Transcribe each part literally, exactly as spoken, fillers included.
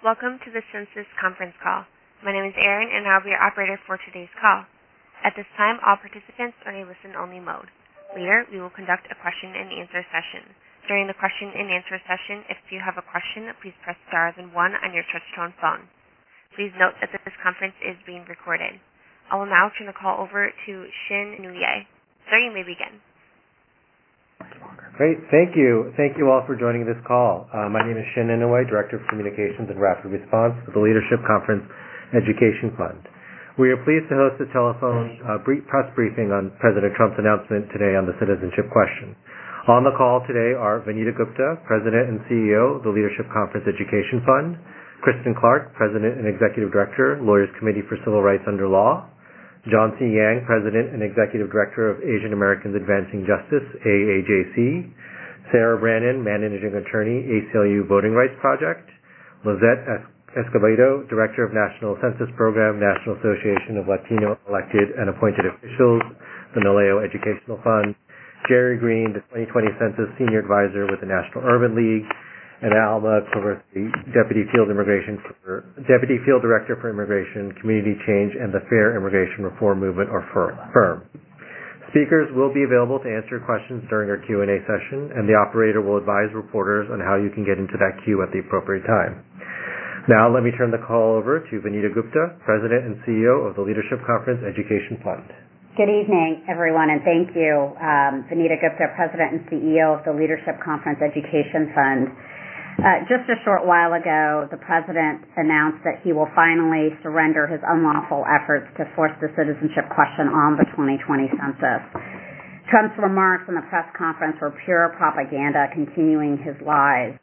Welcome to the Census conference call. My name is Erin, and I'll be your operator for today's call. At this time, all participants are in a listen-only mode. Later, we will conduct a question-and-answer session. During the question-and-answer session, if you have a question, please press star then one on your touch-tone phone. Please note that this conference is being recorded. I will now turn the call over to Shin Inouye. Sir, you may begin. Great. Thank you. Thank you all for joining this call. Uh, my name is Shin Inouye, Director of Communications and Rapid Response with the Leadership Conference Education Fund. We are pleased to host a telephone uh, brief press briefing on President Trump's announcement today on the citizenship question. On the call today are Vanita Gupta, President and C E O of the Leadership Conference Education Fund, Kristen Clark, President and Executive Director, Lawyers Committee for Civil Rights Under Law, John C. Yang, President and Executive Director of Asian Americans Advancing Justice, A A J C, Sarah Brannon, Managing Attorney, A C L U Voting Rights Project, Lizette Escobedo, Director of National Census Program, National Association of Latino Elected and Appointed Officials, the NALEO Educational Fund, Jerry Green, the twenty twenty Census Senior Advisor with the National Urban League, and Alma Kovarski, Deputy Field Immigration for, Deputy Field Director for Immigration, Community Change, and the Fair Immigration Reform Movement, or FIRM. Speakers will be available to answer questions during our Q and A session, and the operator will advise reporters on how you can get into that queue at the appropriate time. Now, let me turn the call over to Vanita Gupta, President and C E O of the Leadership Conference Education Fund. Good evening, everyone, and thank you. Um, Vanita Gupta, President and C E O of the Leadership Conference Education Fund. Uh, just a short while ago, the President announced that he will finally surrender his unlawful efforts to force the citizenship question on the twenty twenty census. Trump's remarks in the press conference were pure propaganda, continuing his lies.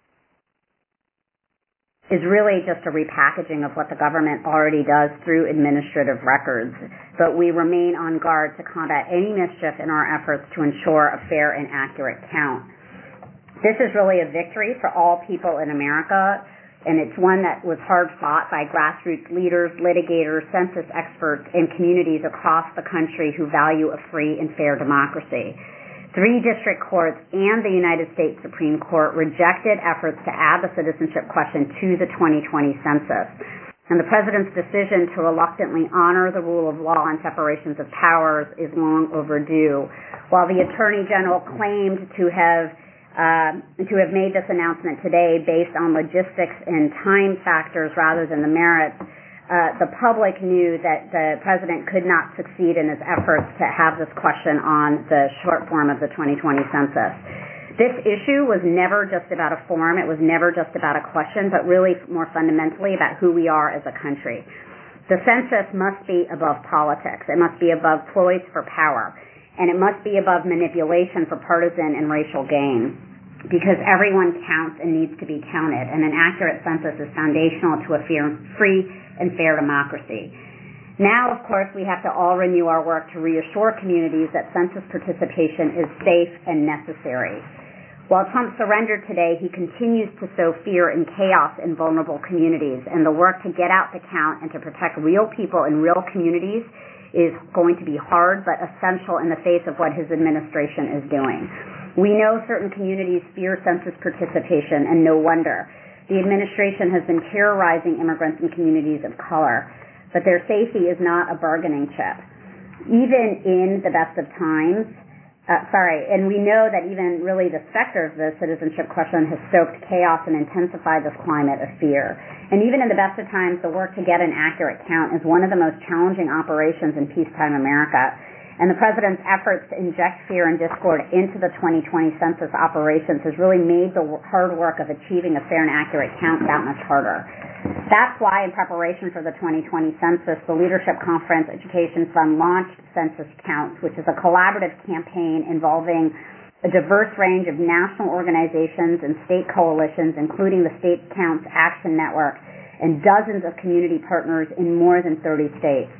Is really just a repackaging of what the government already does through administrative records, but we remain on guard to combat any mischief in our efforts to ensure a fair and accurate count. This is really a victory for all people in America, and it's one that was hard fought by grassroots leaders, litigators, census experts, and communities across the country who value a free and fair democracy. Three district courts and the United States Supreme Court rejected efforts to add the citizenship question to the twenty twenty census. And the President's decision to reluctantly honor the rule of law and separations of powers is long overdue. While the Attorney General claimed to have Uh, to have made this announcement today based on logistics and time factors rather than the merits, uh, the public knew that the President could not succeed in his efforts to have this question on the short form of the twenty twenty census. This issue was never just about a form, it was never just about a question, but really more fundamentally about who we are as a country. The census must be above politics, it must be above ploys for power, and it must be above manipulation for partisan and racial gain. Because everyone counts and needs to be counted, and an accurate census is foundational to a free and fair democracy. Now, of course, we have to all renew our work to reassure communities that census participation is safe and necessary. While Trump surrendered today, he continues to sow fear and chaos in vulnerable communities, and the work to get out the count and to protect real people in real communities is going to be hard but essential in the face of what his administration is doing. We know certain communities fear census participation, and no wonder. The administration has been terrorizing immigrants and communities of color, but their safety is not a bargaining chip. Even in the best of times, uh, sorry, and we know that even really the specter of the citizenship question has stoked chaos and intensified this climate of fear. And even in the best of times, the work to get an accurate count is one of the most challenging operations in peacetime America. And the President's efforts to inject fear and discord into the twenty twenty census operations has really made the hard work of achieving a fair and accurate count that much harder. That's why, in preparation for the twenty twenty census, the Leadership Conference Education Fund launched Census Counts, which is a collaborative campaign involving a diverse range of national organizations and state coalitions, including the State Counts Action Network and dozens of community partners in more than thirty states.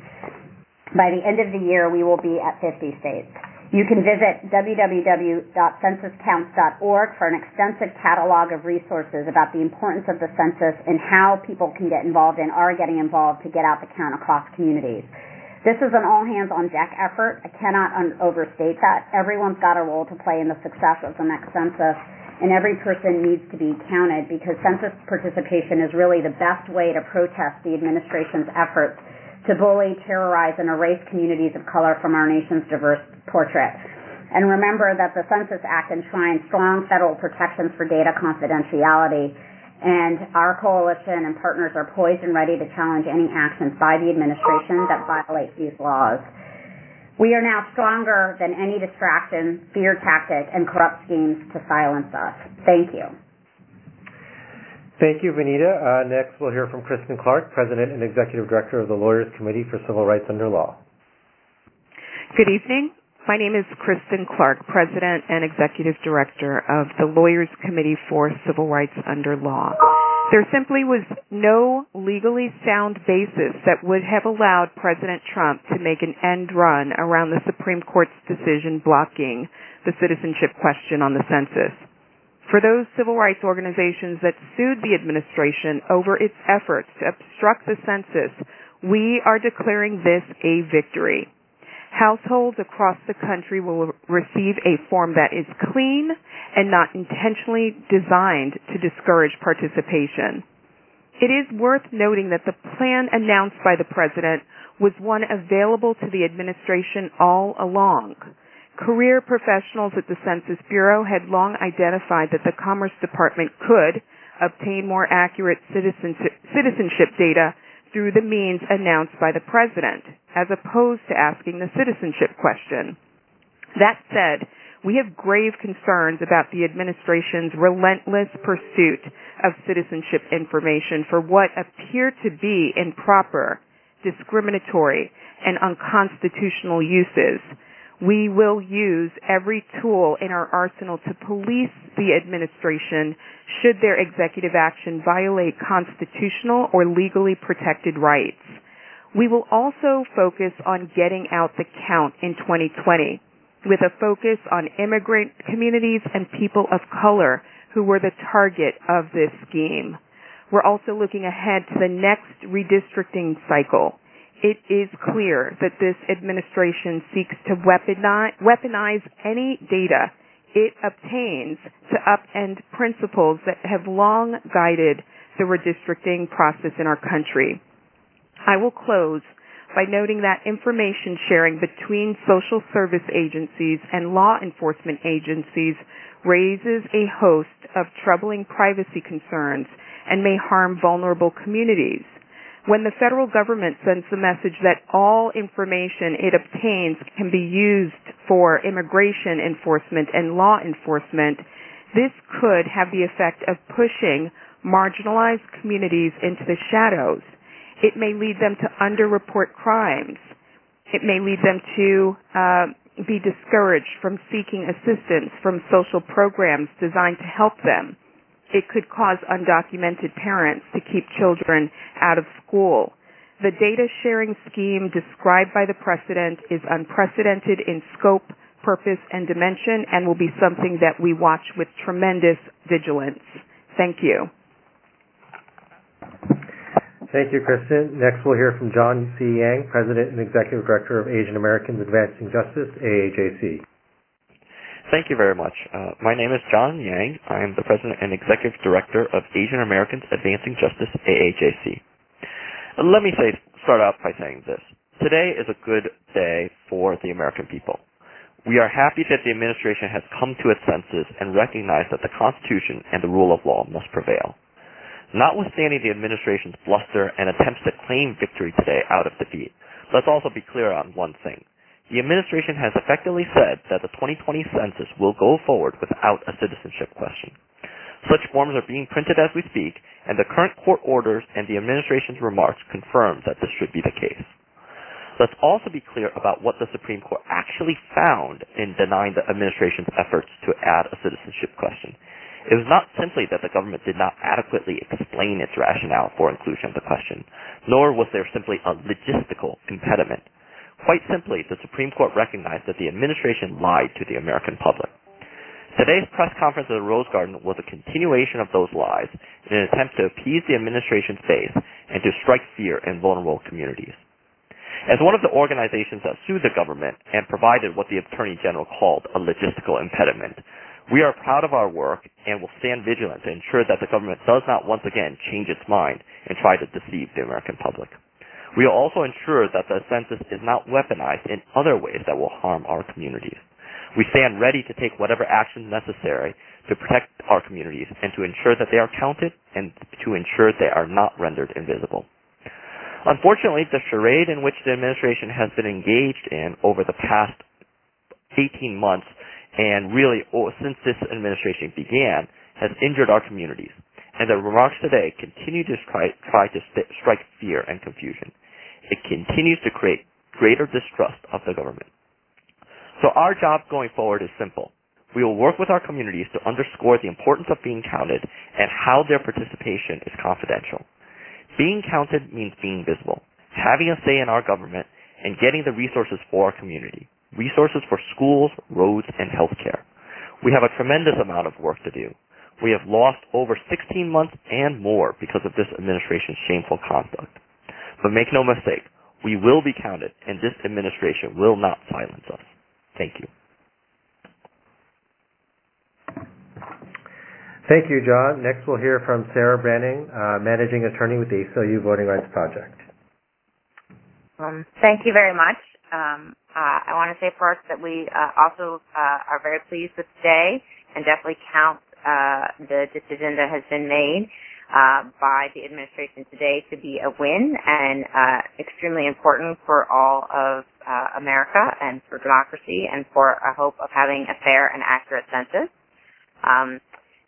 By the end of the year, we will be at fifty states. You can visit w w w dot census counts dot org for an extensive catalog of resources about the importance of the census and how people can get involved and are getting involved to get out the count across communities. This is an all-hands-on-deck effort. I cannot un- overstate that. Everyone's got a role to play in the success of the next census, and every person needs to be counted because census participation is really the best way to protest the administration's efforts to bully, terrorize, and erase communities of color from our nation's diverse portrait. And remember that the Census Act enshrines strong federal protections for data confidentiality, and our coalition and partners are poised and ready to challenge any actions by the administration that violate these laws. We are now stronger than any distraction, fear tactic, and corrupt schemes to silence us. Thank you. Thank you, Vanita. Uh, next, we'll hear from Kristen Clark, President and Executive Director of the Lawyers Committee for Civil Rights Under Law. Good evening. My name is Kristen Clark, President and Executive Director of the Lawyers Committee for Civil Rights Under Law. There simply was no legally sound basis that would have allowed President Trump to make an end run around the Supreme Court's decision blocking the citizenship question on the census. For those civil rights organizations that sued the administration over its efforts to obstruct the census, we are declaring this a victory. Households across the country will receive a form that is clean and not intentionally designed to discourage participation. It is worth noting that the plan announced by the President was one available to the administration all along. Career professionals at the Census Bureau had long identified that the Commerce Department could obtain more accurate citizenship data through the means announced by the President, as opposed to asking the citizenship question. That said, we have grave concerns about the administration's relentless pursuit of citizenship information for what appear to be improper, discriminatory, and unconstitutional uses. We will use every tool in our arsenal to police the administration should their executive action violate constitutional or legally protected rights. We will also focus on getting out the count in twenty twenty, with a focus on immigrant communities and people of color who were the target of this scheme. We're also looking ahead to the next redistricting cycle. It is clear that this administration seeks to weaponize, weaponize any data it obtains to upend principles that have long guided the redistricting process in our country. I will close by noting that information sharing between social service agencies and law enforcement agencies raises a host of troubling privacy concerns and may harm vulnerable communities. When the federal government sends the message that all information it obtains can be used for immigration enforcement and law enforcement, this could have the effect of pushing marginalized communities into the shadows. It may lead them to underreport crimes. It may lead them to uh, be discouraged from seeking assistance from social programs designed to help them. It could cause undocumented parents to keep children out of school. The data sharing scheme described by the President is unprecedented in scope, purpose, and dimension and will be something that we watch with tremendous vigilance. Thank you. Thank you, Kristen. Next, we'll hear from John C. Yang, President and Executive Director of Asian Americans Advancing Justice, A A J C. Thank you very much. Uh, my name is John Yang. I am the President and Executive Director of Asian Americans Advancing Justice, A A J C. Uh, let me say, start out by saying this. Today is a good day for the American people. We are happy that the administration has come to its senses and recognized that the Constitution and the rule of law must prevail. Notwithstanding the administration's bluster and attempts to claim victory today out of defeat, let's also be clear on one thing. The administration has effectively said that the twenty twenty census will go forward without a citizenship question. Such forms are being printed as we speak, and the current court orders and the administration's remarks confirm that this should be the case. Let's also be clear about what the Supreme Court actually found in denying the administration's efforts to add a citizenship question. It was not simply that the government did not adequately explain its rationale for inclusion of the question, nor was there simply a logistical impediment. Quite simply, the Supreme Court recognized that the administration lied to the American public. Today's press conference at the Rose Garden was a continuation of those lies in an attempt to appease the administration's base and to strike fear in vulnerable communities. As one of the organizations that sued the government and provided what the Attorney General called a logistical impediment, We are proud of our work and will stand vigilant to ensure that the government does not once again change its mind and try to deceive the American public. We will also ensure that the census is not weaponized in other ways that will harm our communities. We stand ready to take whatever actions necessary to protect our communities and to ensure that they are counted and to ensure they are not rendered invisible. Unfortunately, the charade in which the administration has been engaged in over the past eighteen months and really since this administration began has injured our communities, and the remarks today continue to try, try to st- strike fear and confusion. It continues to create greater distrust of the government. So our job going forward is simple. We will work with our communities to underscore the importance of being counted and how their participation is confidential. Being counted means being visible, having a say in our government, and getting the resources for our community, resources for schools, roads, and health care. We have a tremendous amount of work to do. We have lost over sixteen months and more because of this administration's shameful conduct. But make no mistake, we will be counted, and this administration will not silence us. Thank you. Thank you, John. Next, we'll hear from Sarah Branning, uh, Managing Attorney with the A C L U Voting Rights Project. Um, thank you very much. Um, uh, I want to say first that we uh, also uh, are very pleased with today and definitely count uh, the decision that has been made uh, by the administration today to be a win and uh, extremely important for all of uh, America and for democracy and for a hope of having a fair and accurate census. Um,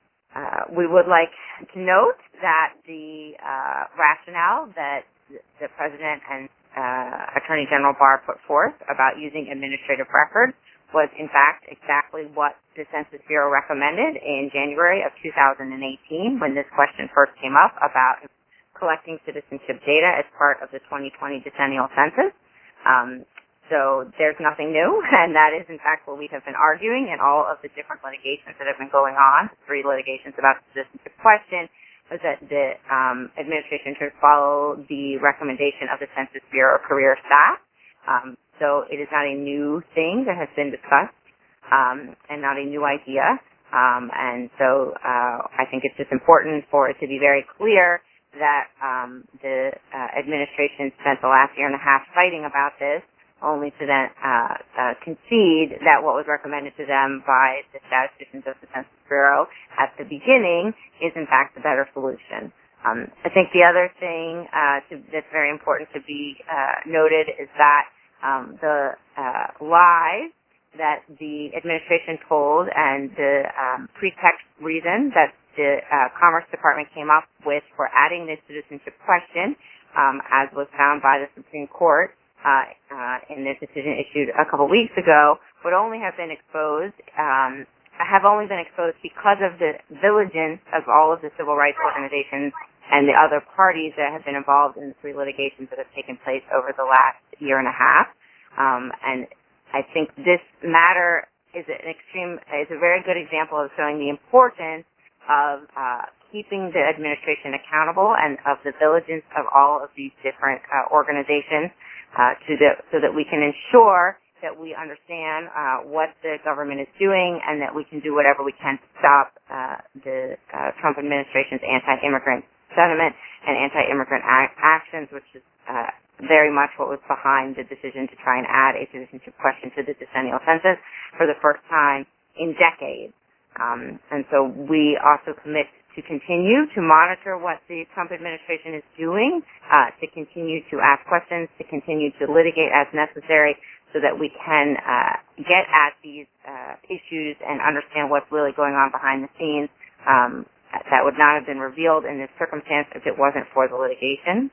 uh, we would like to note that the uh, rationale that the President and uh, Attorney General Barr put forth about using administrative records was, in fact, exactly what the Census Bureau recommended in January of two thousand eighteen when this question first came up about collecting citizenship data as part of the twenty twenty decennial census. Um, so there's nothing new, and that is, in fact, what we have been arguing in all of the different litigations that have been going on, three litigations about the citizenship question, was that the um, administration should follow the recommendation of the Census Bureau career staff. Um, so it is not a new thing that has been discussed um, and not a new idea. Um, and so uh, I think it's just important for it to be very clear that um, the uh, administration spent the last year and a half fighting about this, only to then uh, uh, concede that what was recommended to them by the statisticians of the Census Bureau at the beginning is, in fact, the better solution. Um, I think the other thing uh, to, that's very important to be uh, noted is that um, the uh, lies that the administration told and the um, pretext reason that the uh, Commerce Department came up with for adding this citizenship question, um, as was found by the Supreme Court, Uh, uh, in their decision issued a couple weeks ago, would only have been exposed, um, have only been exposed because of the diligence of all of the civil rights organizations and the other parties that have been involved in the three litigations that have taken place over the last year and a half. Um, and I think this matter is an extreme, is a very good example of showing the importance of uh, keeping the administration accountable and of the diligence of all of these different uh, organizations. Uh, to the, so that we can ensure that we understand uh, what the government is doing and that we can do whatever we can to stop uh, the uh, Trump administration's anti-immigrant sentiment and anti-immigrant ac- actions, which is uh, very much what was behind the decision to try and add a citizenship question to the decennial census for the first time in decades. Um, and so we also commit to continue to monitor what the Trump administration is doing, uh, to continue to ask questions, to continue to litigate as necessary so that we can uh, get at these uh, issues and understand what's really going on behind the scenes. Um, that would not have been revealed in this circumstance if it wasn't for the litigation,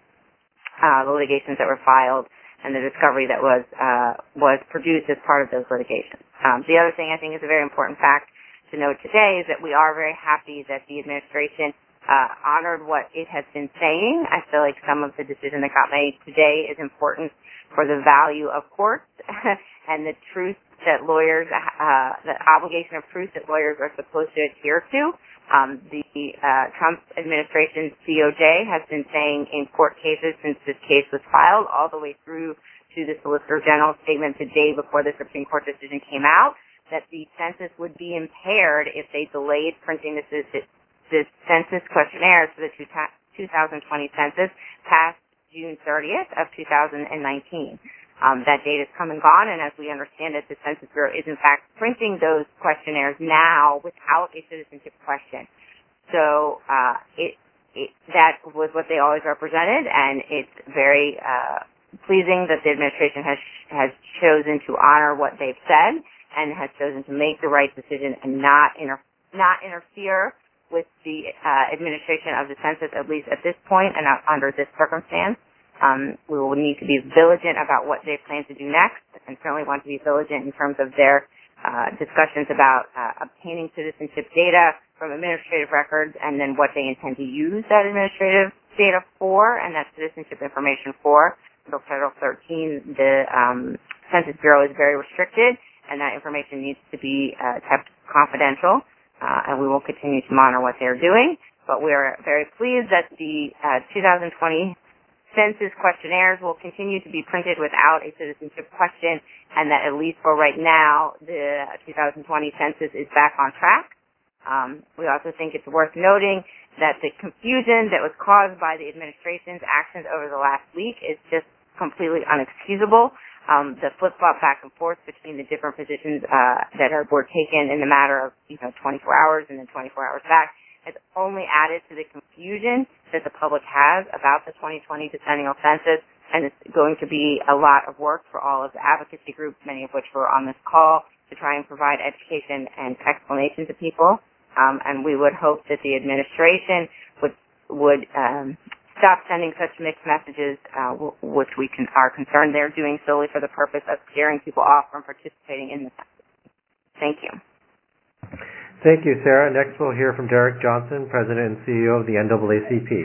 uh, the litigations that were filed and the discovery that was uh, was produced as part of those litigations. Um, the other thing I think is a very important fact to note today is that we are very happy that the administration uh, honored what it has been saying. I feel like some of the decision that got made today is important for the value of courts and the truth that lawyers, uh, the obligation of truth that lawyers are supposed to adhere to. Um, the uh, Trump administration's D O J has been saying in court cases since this case was filed all the way through to the Solicitor General's statement the day before the Supreme Court decision came out that the census would be impaired if they delayed printing the, the census questionnaires for the two thousand twenty census past June thirtieth of two thousand nineteen. Um, that date has come and gone, and as we understand it, the Census Bureau is in fact printing those questionnaires now without a citizenship question. So uh, it, it that was what they always represented, and it's very uh, pleasing that the administration has has chosen to honor what they've said and has chosen to make the right decision and not inter- not interfere with the uh, administration of the census, at least at this point and under this circumstance. Um, we will need to be vigilant about what they plan to do next, and certainly want to be vigilant in terms of their uh, discussions about uh, obtaining citizenship data from administrative records, and then what they intend to use that administrative data for and that citizenship information for. Until Title thirteen, the um, Census Bureau is very restricted, and that information needs to be uh, kept confidential, uh, and we will continue to monitor what they're doing. But we are very pleased that the uh, two thousand twenty census questionnaires will continue to be printed without a citizenship question, and that at least for right now, the two thousand twenty census is back on track. Um, we also think it's worth noting that the confusion that was caused by the administration's actions over the last week is just completely unexcusable. Um, the flip-flop back and forth between the different positions uh, that are, were taken in the matter of, you know, twenty-four hours and then twenty-four hours back has only added to the confusion that the public has about the twenty twenty decennial census, and it's going to be a lot of work for all of the advocacy groups, many of which were on this call, to try and provide education and explanation to people. Um, and we would hope that the administration would would um, stop sending such mixed messages, uh, w- which we can, are concerned they're doing solely for the purpose of scaring people off from participating in the census. Thank you. Thank you, Sarah. Next we'll hear from Derek Johnson, President and C E O of the N double A C P.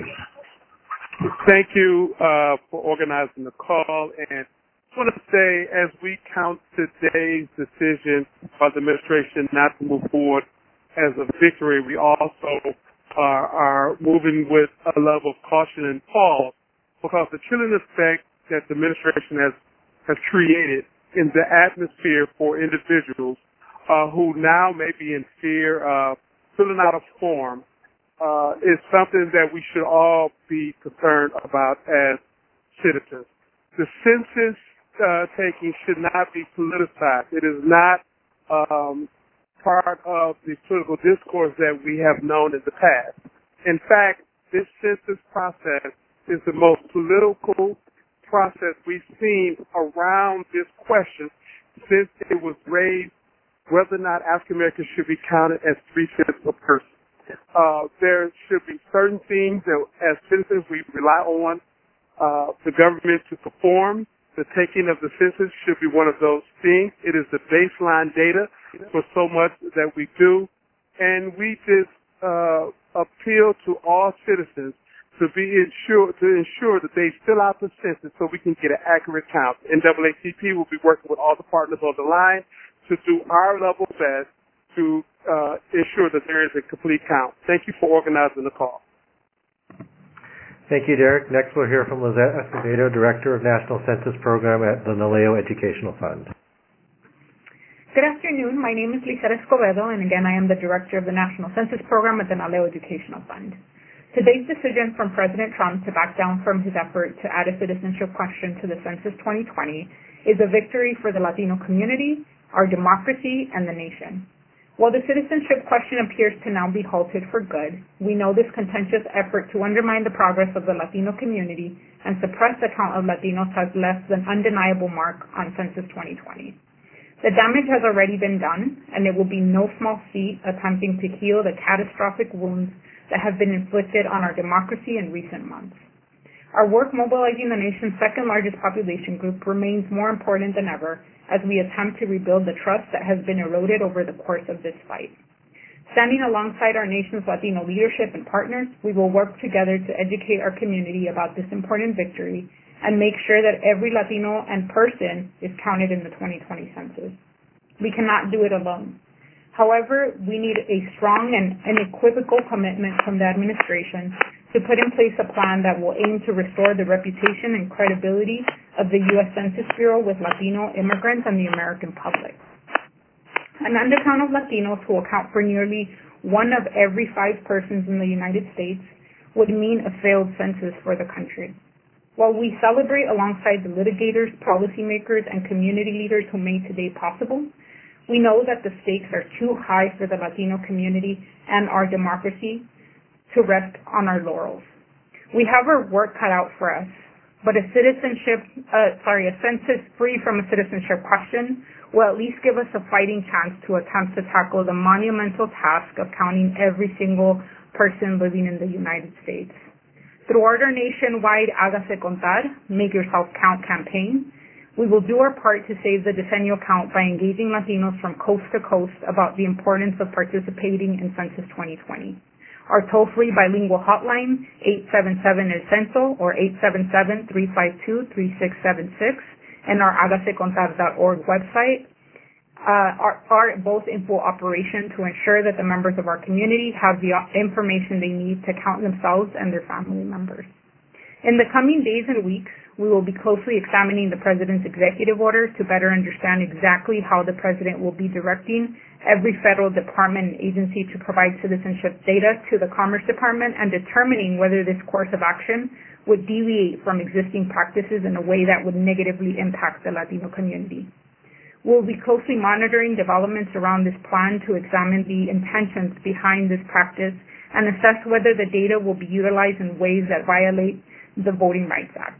Thank you uh, for organizing the call. And I want to say, as we count today's decision by the administration not to move forward as a victory, we also are, are moving with a level of caution and pause, because the chilling effect that the administration has, has created in the atmosphere for individuals Uh, who now may be in fear of filling out a form, uh, is something that we should all be concerned about as citizens. The census uh, taking should not be politicized. It is not um, part of the political discourse that we have known in the past. In fact, this census process is the most political process we've seen around this question since it was raised, whether or not African Americans should be counted as three-fifths of a person. Uh, there should be certain things that, as citizens, we rely on uh, the government to perform. The taking of the census should be one of those things. It is the baseline data for so much that we do. And we just uh, appeal to all citizens to be ensure, to ensure that they fill out the census so we can get an accurate count. N double A C P will be working with all the partners on the line to do our level best to uh, ensure that there is a complete count. Thank you for organizing the call. Thank you, Derek. Next we'll hear from Lizette Escobedo, Director of National Census Program at the NALEO Educational Fund. Good afternoon. My name is Lizette Escobedo, and again, I am the Director of the National Census Program at the NALEO Educational Fund. Today's decision from President Trump to back down from his effort to add a citizenship question to the Census twenty twenty is a victory for the Latino community, our democracy, and the nation. While the citizenship question appears to now be halted for good, we know this contentious effort to undermine the progress of the Latino community and suppress the count of Latinos has left an undeniable mark on Census twenty twenty. The damage has already been done, and it will be no small feat attempting to heal the catastrophic wounds that have been inflicted on our democracy in recent months. Our work mobilizing the nation's second largest population group remains more important than ever as we attempt to rebuild the trust that has been eroded over the course of this fight. Standing alongside our nation's Latino leadership and partners, we will work together to educate our community about this important victory and make sure that every Latino and person is counted in the twenty twenty census. We cannot do it alone. However, we need a strong and unequivocal commitment from the administration to put in place a plan that will aim to restore the reputation and credibility of the U S Census Bureau with Latino immigrants and the American public. an undercount of Latinos who account for nearly one of every five persons in the United States would mean a failed census for the country. While we celebrate alongside the litigators, policymakers, and community leaders who made today possible, we know that the stakes are too high for the Latino community and our democracy to rest on our laurels. We have our work cut out for us, but a citizenship, uh, sorry, a census free from a citizenship question will at least give us a fighting chance to attempt to tackle the monumental task of counting every single person living in the United States. Through our nationwide Hágase Contar, Make Yourself Count campaign, we will do our part to save the decennial count by engaging Latinos from coast to coast about the importance of participating in Census twenty twenty. Our toll-free bilingual hotline, eight seven seven El Censo, or eight seven seven, three five two, three six seven six, and our hágase contar dot org website uh, are, are both in full operation to ensure that the members of our community have the information they need to count themselves and their family members. In the coming days and weeks, we will be closely examining the President's executive order to better understand exactly how the President will be directing every federal department and agency to provide citizenship data to the Commerce Department and determining whether this course of action would deviate from existing practices in a way that would negatively impact the Latino community. We'll be closely monitoring developments around this plan to examine the intentions behind this practice and assess whether the data will be utilized in ways that violate the Voting Rights Act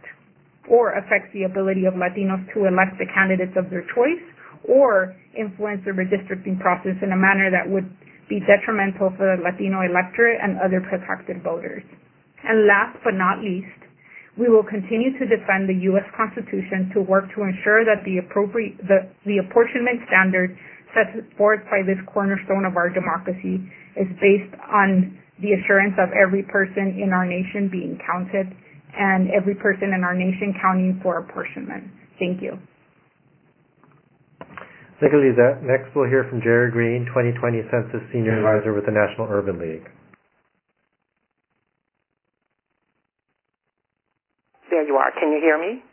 or affects the ability of Latinos to elect the candidates of their choice or influence the redistricting process in a manner that would be detrimental for the Latino electorate and other protected voters. And last but not least, we will continue to defend the U S Constitution to work to ensure that the appropriate the, the apportionment standard set forth by this cornerstone of our democracy is based on the assurance of every person in our nation being counted and every person in our nation counting for apportionment. Thank you. Thank you, Lisa. Next, we'll hear from Jerry Green, twenty twenty Census Senior Advisor with the National Urban League. There you are. Can you hear me?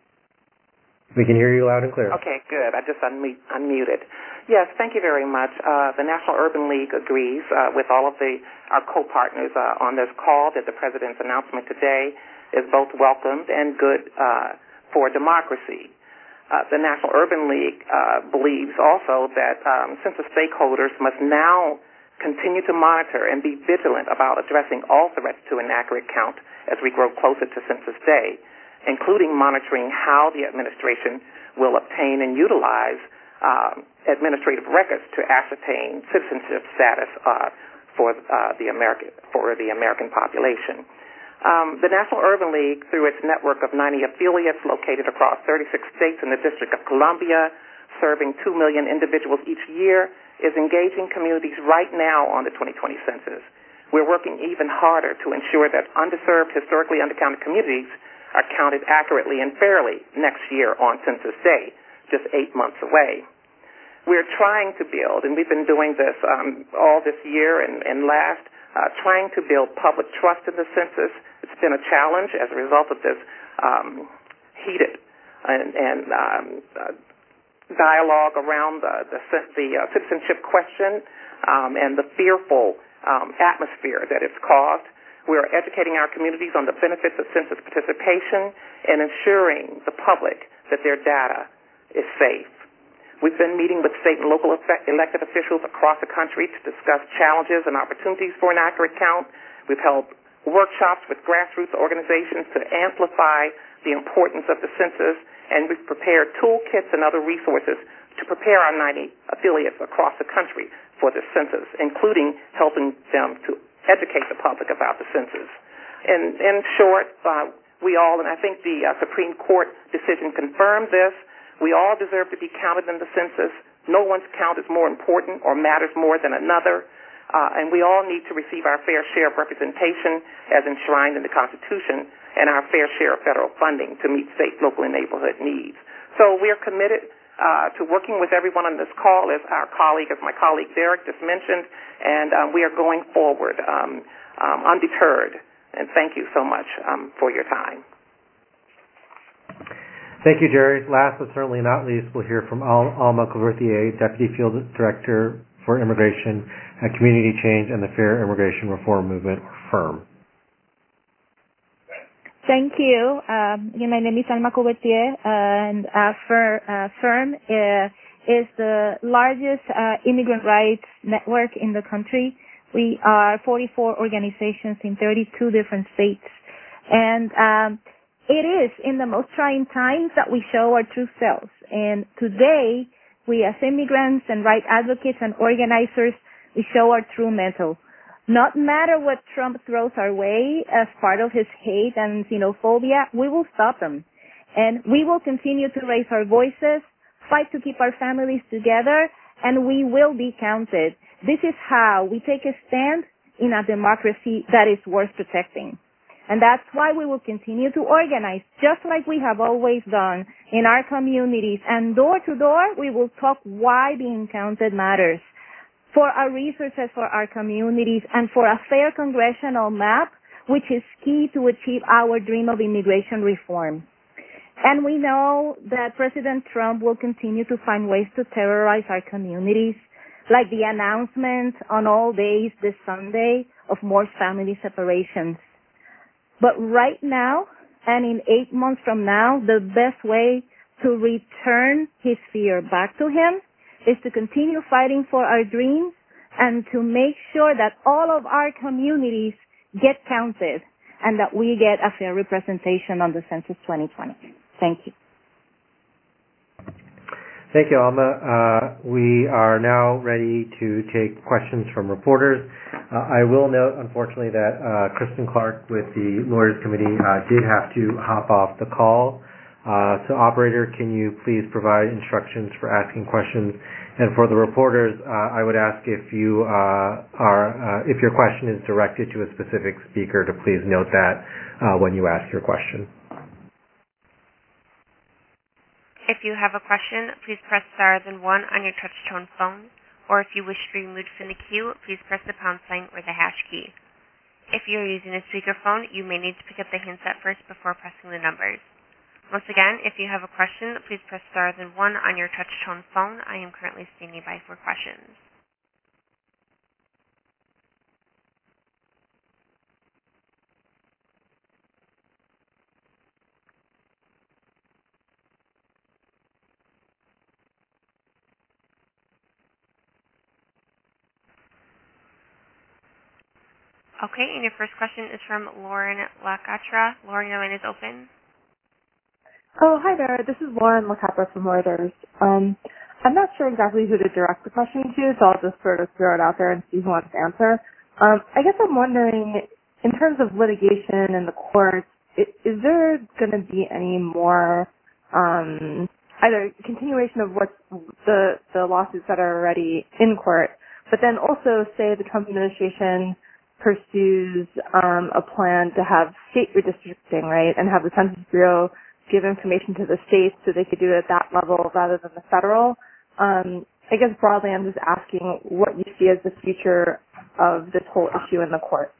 We can hear you loud and clear. Okay, good. I just unmute, unmuted. Yes, thank you very much. Uh, the National Urban League agrees uh, with all of the our co-partners uh, on this call that the President's announcement today is both welcomed and good uh, for democracy. Uh, the National Urban League uh, believes also that um, census stakeholders must now continue to monitor and be vigilant about addressing all threats to an accurate count as we grow closer to Census Day, including monitoring how the administration will obtain and utilize um, administrative records to ascertain citizenship status uh, for uh, the American for the American population. Um, the National Urban League, through its network of ninety affiliates located across thirty-six states and the District of Columbia, serving two million individuals each year, is engaging communities right now on the twenty twenty census. We're working even harder to ensure that underserved, historically undercounted communities are counted accurately and fairly next year on Census Day, just eight months away. We're trying to build, and we've been doing this um, all this year and, and last, uh, trying to build public trust in the census. It's been a challenge as a result of this um, heated and, and um, uh, dialogue around the, the, the uh, citizenship question um, and the fearful um, atmosphere that it's caused. We are educating our communities on the benefits of census participation and ensuring the public that their data is safe. We've been meeting with state and local elected officials across the country to discuss challenges and opportunities for an accurate count. We've held workshops with grassroots organizations to amplify the importance of the census, and we've prepared toolkits and other resources to prepare our ninety affiliates across the country for the census, including helping them to educate the public about the census. In, in short, uh, we all, and I think the uh, Supreme Court decision confirmed this, we all deserve to be counted in the census. No one's count is more important or matters more than another, uh, and we all need to receive our fair share of representation as enshrined in the Constitution and our fair share of federal funding to meet state, local, and neighborhood needs. So we are committed uh, to working with everyone on this call, as our colleague, as my colleague Derek just mentioned, and um, we are going forward um, um, undeterred. And thank you so much um, for your time. Thank you, Jerry. Last but certainly not least, we'll hear from Al- Alma Covertier, Deputy Field Director for Immigration at Community Change and the Fair Immigration Reform Movement, or FIRM. Thank you. Um, again, my name is Alma Covertier, and uh, FIR, uh, FIRM uh, is the largest uh, immigrant rights network in the country. We are forty-four organizations in thirty-two different states. And um, it is in the most trying times that we show our true selves. And today, we as immigrants and right advocates and organizers, we show our true mettle. Not matter what Trump throws our way as part of his hate and xenophobia, we will stop them. And we will continue to raise our voices, fight to keep our families together, and we will be counted. This is how we take a stand in a democracy that is worth protecting. And that's why we will continue to organize, just like we have always done in our communities. And door to door, we will talk why being counted matters. For our resources for our communities and for a fair congressional map, which is key to achieve our dream of immigration reform. And we know that President Trump will continue to find ways to terrorize our communities, like the announcement on all days this Sunday of more family separations. But right now, and in eight months from now, the best way to return his fear back to him is to continue fighting for our dreams and to make sure that all of our communities get counted and that we get a fair representation on the Census twenty twenty. Thank you. Thank you, Alma. Uh, we are now ready to take questions from reporters. Uh, I will note, unfortunately, that uh, Kristen Clark with the Lawyers Committee uh, did have to hop off the call. Uh, so, operator, can you please provide instructions for asking questions? And for the reporters, uh, I would ask if you uh, are, uh, if your question is directed to a specific speaker, to please note that uh, when you ask your question. If you have a question, please press star then one on your touch-tone phone, or if you wish to be removed from the queue, please press the pound sign or the hash key. If you are using a speakerphone, you may need to pick up the handset first before pressing the numbers. Once again, if you have a question, please press star then one on your touch-tone phone. I am currently standing by for questions. Okay, and your first question is from Lauren Lacatra. Lauren, your line is open. Oh, hi there. This is Lauren Lacatra from Reuters. Um, I'm not sure exactly who to direct the question to, so I'll just sort of throw it out there and see who wants to answer. Um, I guess I'm wondering, in terms of litigation in the courts, is, is there going to be any more um, either continuation of what the the lawsuits that are already in court, but then also say the Trump administration pursues um, a plan to have state redistricting, right, and have the Census Bureau give information to the states so they could do it at that level rather than the federal. Um, I guess broadly I'm just asking what you see as the future of this whole issue in the court.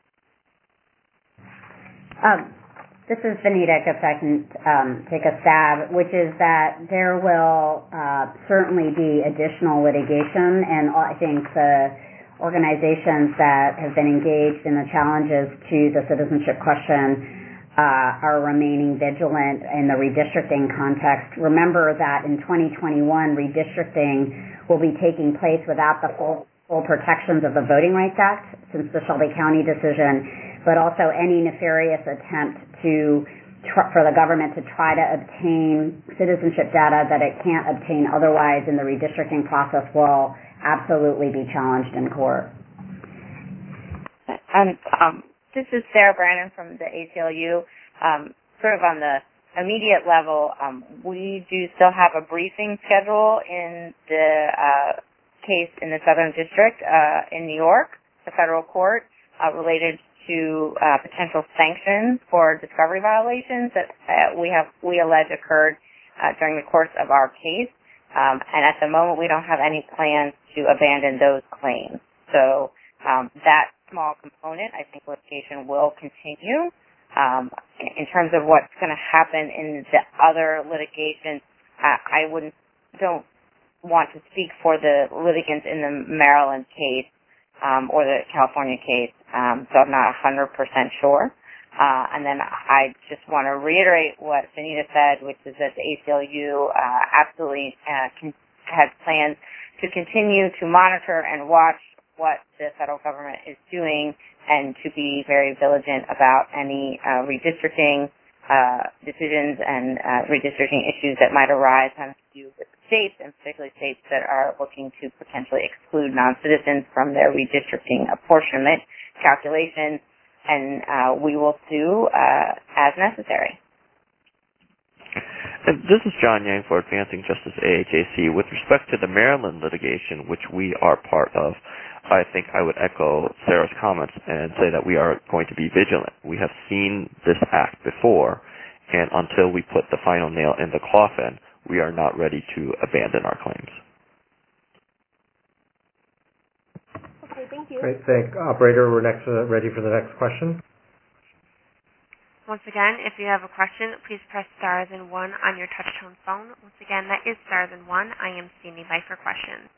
Um, this is Vanita, if I can um, take a stab, which is that there will uh, certainly be additional litigation, and I think the organizations that have been engaged in the challenges to the citizenship question uh, are remaining vigilant in the redistricting context. Remember that in twenty twenty-one, redistricting will be taking place without the full, full protections of the Voting Rights Act since the Shelby County decision, but also any nefarious attempt to tr- for the government to try to obtain citizenship data that it can't obtain otherwise in the redistricting process will absolutely be challenged in court. And um, this is Sarah Brandon from the A C L U. Um, sort of on the immediate level, um, we do still have a briefing schedule in the uh, case in the Southern District uh, in New York, the federal court, uh, related to uh, potential sanctions for discovery violations that uh, we have we allege occurred uh, during the course of our case. Um, and at the moment, we don't have any plans to abandon those claims. So um, that small component, I think litigation will continue. Um, in terms of what's going to happen in the other litigation, uh, I wouldn't don't want to speak for the litigants in the Maryland case um, or the California case, um, so I'm not one hundred percent sure. Uh, and then I just want to reiterate what Vanita said, which is that the A C L U uh, absolutely uh, can, has plans to continue to monitor and watch what the federal government is doing and to be very vigilant about any uh, redistricting uh, decisions and uh, redistricting issues that might arise having to do with states, and particularly states that are looking to potentially exclude non-citizens from their redistricting apportionment calculations. And uh, we will sue uh, as necessary. And this is John Yang for Advancing Justice A H A C. With respect to the Maryland litigation, which we are part of, I think I would echo Sarah's comments and say that we are going to be vigilant. We have seen this act before, and until we put the final nail in the coffin, we are not ready to abandon our claims. Okay, thank you. Great, thank operator. We're next uh, ready for the next question. Once again, if you have a question, please press star then one on your touch-tone phone. Once again, that is star then one. I am standing by for questions.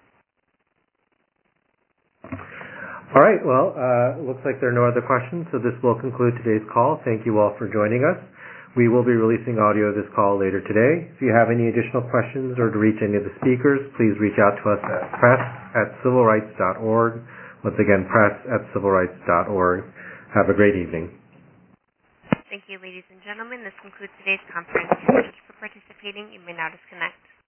All right, well, uh, looks like there are no other questions, so this will conclude today's call. Thank you all for joining us. We will be releasing audio of this call later today. If you have any additional questions or to reach any of the speakers, please reach out to us at press at civil rights dot org. Once again, press at civil rights dot org. Have a great evening. Thank you, ladies and gentlemen. This concludes today's conference. Thank you for participating. You may now disconnect.